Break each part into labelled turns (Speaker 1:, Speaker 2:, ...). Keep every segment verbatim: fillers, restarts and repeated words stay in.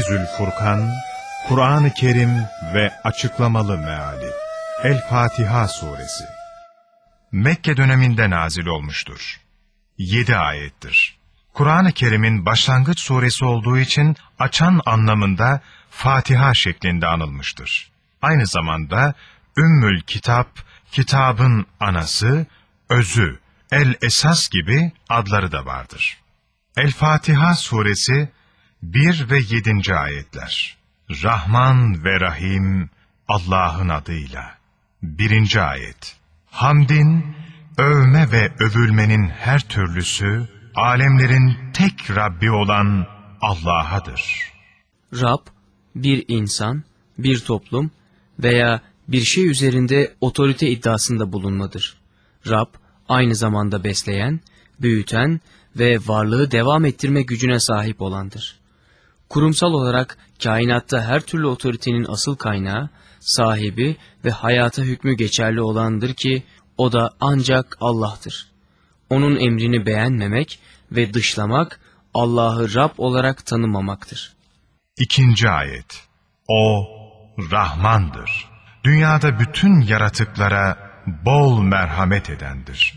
Speaker 1: Kenzül Furkan, Kur'an-ı Kerim ve açıklamalı meali. El-Fatiha Suresi Mekke döneminde nazil olmuştur. Yedi ayettir. Kur'an-ı Kerim'in başlangıç suresi olduğu için açan anlamında Fatiha şeklinde anılmıştır. Aynı zamanda Ümmül Kitap, kitabın anası, özü, el-esas gibi adları da vardır. El-Fatiha suresi bir ve yedinci ayetler. Rahman ve Rahim Allah'ın adıyla. Birinci ayet. Hamdin, övme ve övülmenin her türlüsü, alemlerin tek Rabbi olan Allah'adır.
Speaker 2: Rab, bir insan, bir toplum veya bir şey üzerinde otorite iddiasında bulunmadır. Rab, aynı zamanda besleyen, büyüten ve varlığı devam ettirme gücüne sahip olandır. Kurumsal olarak kainatta her türlü otoritenin asıl kaynağı, sahibi ve hayata hükmü geçerli olandır ki, o da ancak Allah'tır. Onun emrini beğenmemek ve dışlamak, Allah'ı Rab olarak tanımamaktır.
Speaker 1: İkinci ayet. O, Rahmandır. Dünyada bütün yaratıklara bol merhamet edendir.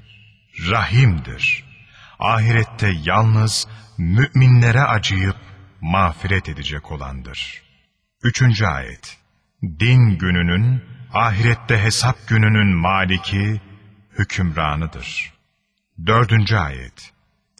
Speaker 1: Rahimdir. Ahirette yalnız müminlere acıyıp mağfiret edecek olandır. Üçüncü ayet. Din gününün, ahirette hesap gününün maliki, hükümranıdır. Dördüncü ayet.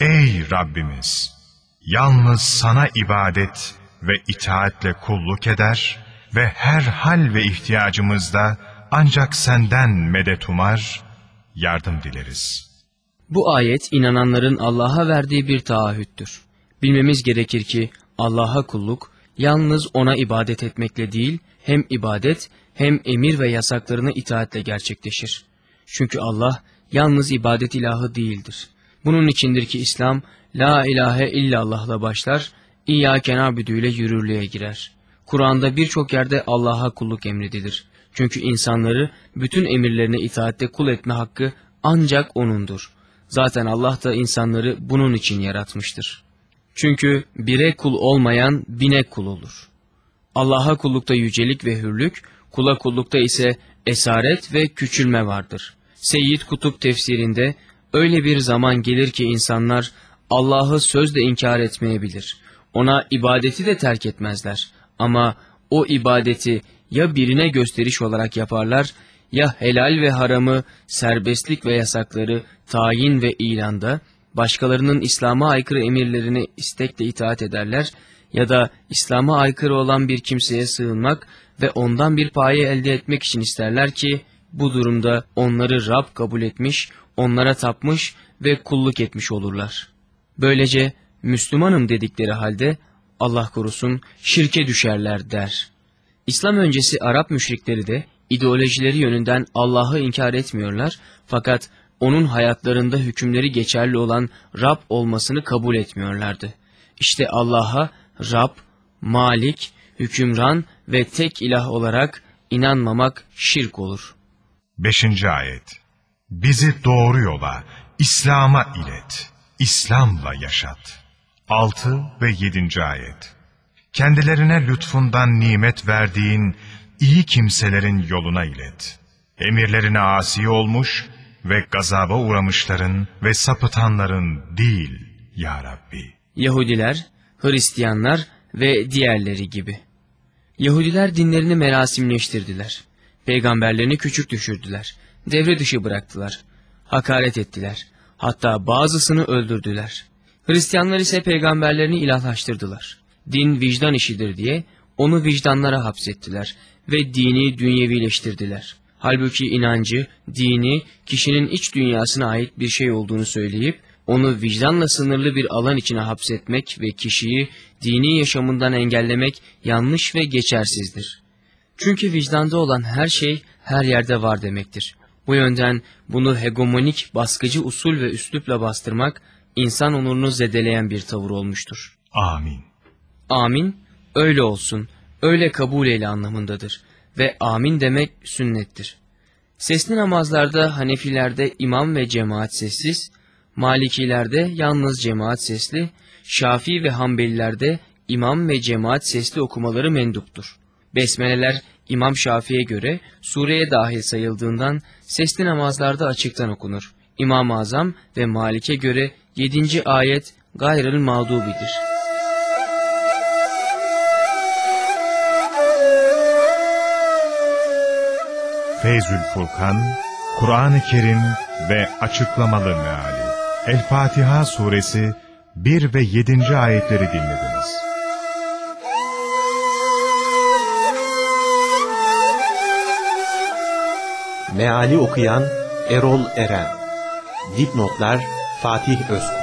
Speaker 1: Ey Rabbimiz! Yalnız sana ibadet ve itaatle kulluk eder ve her hal ve ihtiyacımızda ancak senden medet umar, yardım dileriz.
Speaker 2: Bu ayet inananların Allah'a verdiği bir taahhüttür. Bilmemiz gerekir ki Allah'a kulluk yalnız ona ibadet etmekle değil, hem ibadet hem emir ve yasaklarına itaatle gerçekleşir. Çünkü Allah yalnız ibadet ilahı değildir. Bunun içindir ki İslam, La ilahe illallah'la başlar, İyyâke na'budu ile yürürlüğe girer. Kur'an'da birçok yerde Allah'a kulluk emredilir. Çünkü insanları bütün emirlerine itaatte kul etme hakkı ancak O'nundur. Zaten Allah da insanları bunun için yaratmıştır. Çünkü bire kul olmayan bine kul olur. Allah'a kullukta yücelik ve hürlük, kula kullukta ise esaret ve küçülme vardır. Seyyid Kutup tefsirinde, öyle bir zaman gelir ki insanlar Allah'ı sözle inkar etmeyebilir. Ona ibadeti de terk etmezler. Ama o ibadeti ya birine gösteriş olarak yaparlar, ya helal ve haramı, serbestlik ve yasakları tayin ve ilanda, başkalarının İslam'a aykırı emirlerine istekle itaat ederler, ya da İslam'a aykırı olan bir kimseye sığınmak ve ondan bir paye elde etmek için isterler ki, bu durumda onları Rab kabul etmiş, onlara tapmış ve kulluk etmiş olurlar. Böylece Müslümanım dedikleri halde, Allah korusun, şirke düşerler der. İslam öncesi Arap müşrikleri de ideolojileri yönünden Allah'ı inkar etmiyorlar, fakat onun hayatlarında hükümleri geçerli olan Rab olmasını kabul etmiyorlardı. İşte Allah'a Rab, Malik, hükümran ve tek ilah olarak inanmamak şirk olur.
Speaker 1: Beşinci ayet. Bizi doğru yola, İslam'a ilet, İslam'la yaşat. Altı ve yedinci ayet. Kendilerine lütfundan nimet verdiğin iyi kimselerin yoluna ilet. Emirlerine asi olmuş ve gazaba uğramışların ve sapıtanların değil ya Rabbi.
Speaker 2: Yahudiler, Hristiyanlar ve diğerleri gibi. Yahudiler dinlerini merasimleştirdiler. Peygamberlerini küçük düşürdüler. Devre dışı bıraktılar. Hakaret ettiler. Hatta bazısını öldürdüler. Hristiyanlar ise peygamberlerini ilahlaştırdılar. Din vicdan işidir diye onu vicdanlara hapsettiler ve dini dünyevileştirdiler. Halbuki inancı, dini, kişinin iç dünyasına ait bir şey olduğunu söyleyip, onu vicdanla sınırlı bir alan içine hapsetmek ve kişiyi dini yaşamından engellemek yanlış ve geçersizdir. Çünkü vicdanda olan her şey her yerde var demektir. Bu yönden bunu hegemonik, baskıcı usul ve üslupla bastırmak, insan onurunu zedeleyen bir tavır olmuştur.
Speaker 1: Amin.
Speaker 2: Amin, öyle olsun, öyle kabul eyle anlamındadır ve amin demek sünnettir. Sesli namazlarda Hanefilerde imam ve cemaat sessiz, Malikilerde yalnız cemaat sesli, Şafii ve Hanbelilerde imam ve cemaat sesli okumaları menduptur. Besmeleler İmam Şafii'ye göre sureye dahil sayıldığından sesli namazlarda açıktan okunur. İmam-ı Azam ve Malik'e göre yedinci ayet gayrıl mağdubidir.
Speaker 1: Feyzül Furkan, Kur'an-ı Kerim ve Açıklamalı Meali. El-Fatiha Suresi bir ve yedinci ayetleri dinlediniz.
Speaker 3: Meali okuyan Erol Eren. Dipnotlar Fatih Özkul.